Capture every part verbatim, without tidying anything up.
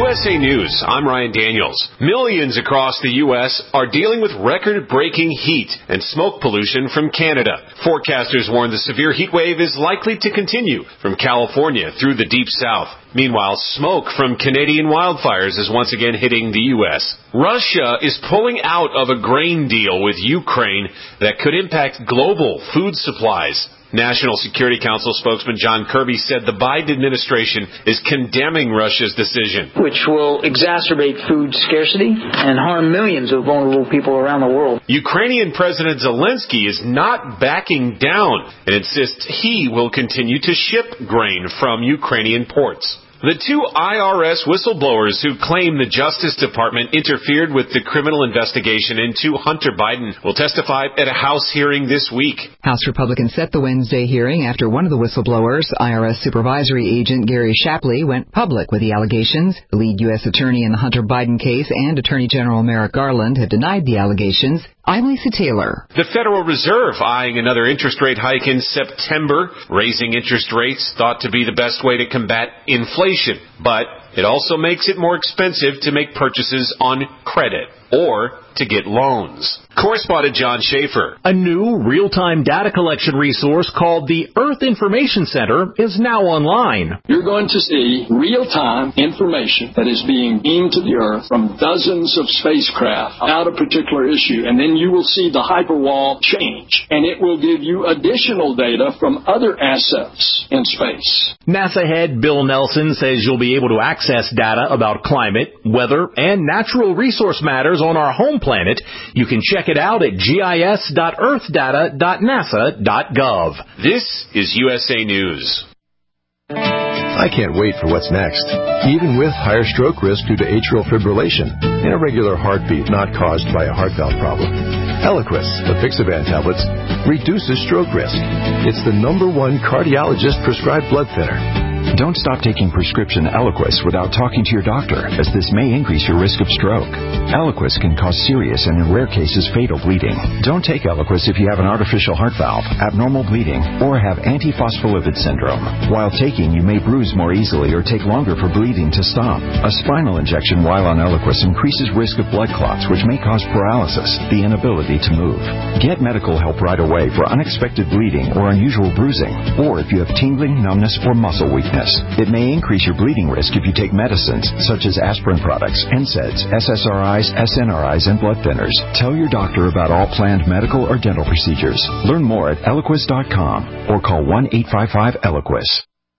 S A News, I'm Ryan Daniels. Millions across the U S are dealing with record-breaking heat and smoke pollution from Canada. Forecasters warn the severe heat wave is likely to continue from California through the Deep South. Meanwhile, smoke from Canadian wildfires is once again hitting the U S. Russia is pulling out of a grain deal with Ukraine that could impact global food supplies. National Security Council spokesman John Kirby said the Biden administration is condemning Russia's decision, which will exacerbate food scarcity and harm millions of vulnerable people around the world. Ukrainian President Zelensky is not backing down and insists he will continue to ship grain from Ukrainian ports. The two I R S whistleblowers who claim the Justice Department interfered with the criminal investigation into Hunter Biden will testify at a House hearing this week. House Republicans set the Wednesday hearing after one of the whistleblowers, I R S supervisory agent Gary Shapley, went public with the allegations. The lead U S attorney in the Hunter Biden case and Attorney General Merrick Garland have denied the allegations. I'm Lisa Taylor. The Federal Reserve eyeing another interest rate hike in September. Raising interest rates thought to be the best way to combat inflation, but it also makes it more expensive to make purchases on credit or to get loans. Correspondent John Schaefer. A new real-time data collection resource called the Earth Information Center is now online. You're going to see real-time information that is being beamed to the Earth from dozens of spacecraft about a particular issue, and then you will see the hyperwall change, and it will give you additional data from other assets in space. NASA head Bill Nelson says you'll be able to access data about climate, weather, and natural resource matters on our home planet. You can check it out at gis dot earth data dot nasa dot gov. This is U S A News. I can't wait for what's next. Even with higher stroke risk due to atrial fibrillation and irregular heartbeat not caused by a heart valve problem, Eliquis, the Fixavan tablets, reduces stroke risk. It's the number one cardiologist prescribed blood thinner. Don't stop taking prescription Eliquis without talking to your doctor, as this may increase your risk of stroke. Eliquis can cause serious and, in rare cases, fatal bleeding. Don't take Eliquis if you have an artificial heart valve, abnormal bleeding, or have antiphospholipid syndrome. While taking, you may bruise more easily or take longer for bleeding to stop. A spinal injection while on Eliquis increases risk of blood clots, which may cause paralysis, the inability to move. Get medical help right away for unexpected bleeding or unusual bruising, or if you have tingling, numbness, or muscle weakness. It may increase your bleeding risk if you take medicines such as aspirin products, N SAIDs, S S R Is, S N R Is, and blood thinners. Tell your doctor about all planned medical or dental procedures. Learn more at eliquis dot com or call one eight five five Eliquis.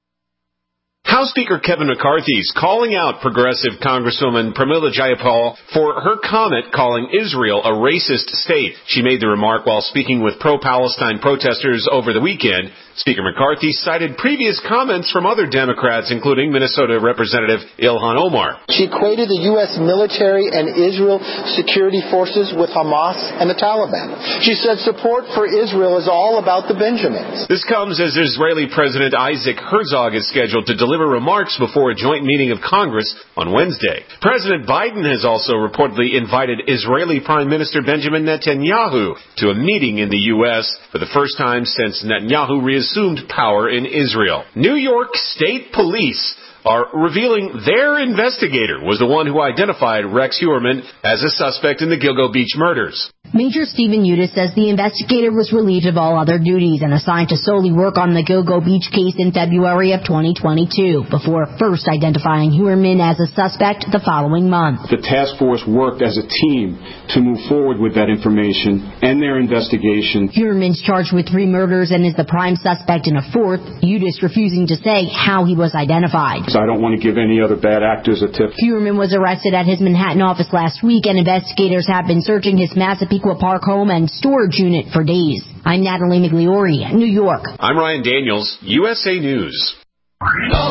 House Speaker Kevin McCarthy is calling out progressive Congresswoman Pramila Jayapal for her comment calling Israel a racist state. She made the remark while speaking with pro-Palestine protesters over the weekend. Speaker McCarthy cited previous comments from other Democrats, including Minnesota Representative Ilhan Omar. She equated the U S military and Israel security forces with Hamas and the Taliban. She said support for Israel is all about the Benjamins. This comes as Israeli President Isaac Herzog is scheduled to deliver remarks before a joint meeting of Congress on Wednesday. President Biden has also reportedly invited Israeli Prime Minister Benjamin Netanyahu to a meeting in the U S for the first time since Netanyahu reassumed power in Israel. New York State Police are revealing their investigator was the one who identified Rex Heuermann as a suspect in the Gilgo Beach murders. Major Stephen Udis says the investigator was relieved of all other duties and assigned to solely work on the Gilgo Beach case in February of twenty twenty-two, before first identifying Heuermann as a suspect the following month. The task force worked as a team to move forward with that information and their investigation. Heuermann's charged with three murders and is the prime suspect in a fourth, Udis refusing to say how he was identified. I don't want to give any other bad actors a tip. Heuermann was arrested at his Manhattan office last week, and investigators have been searching his Massapequa Park home and storage unit for days. I'm Natalie Migliori, New York. I'm Ryan Daniels, U S A News. Oh,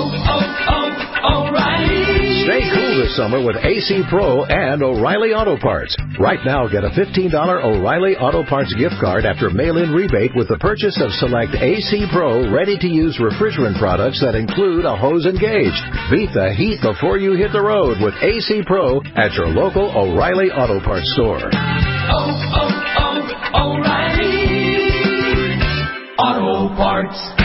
oh, oh, O'Reilly. Stay cool this summer with A C Pro and O'Reilly Auto Parts. Right now, get a fifteen dollars O'Reilly Auto Parts gift card after mail-in rebate with the purchase of select A C Pro ready-to-use refrigerant products that include a hose and gauge. Beat the heat before you hit the road with A C Pro at your local O'Reilly Auto Parts store. Oh, oh, oh, O'Reilly Auto Parts.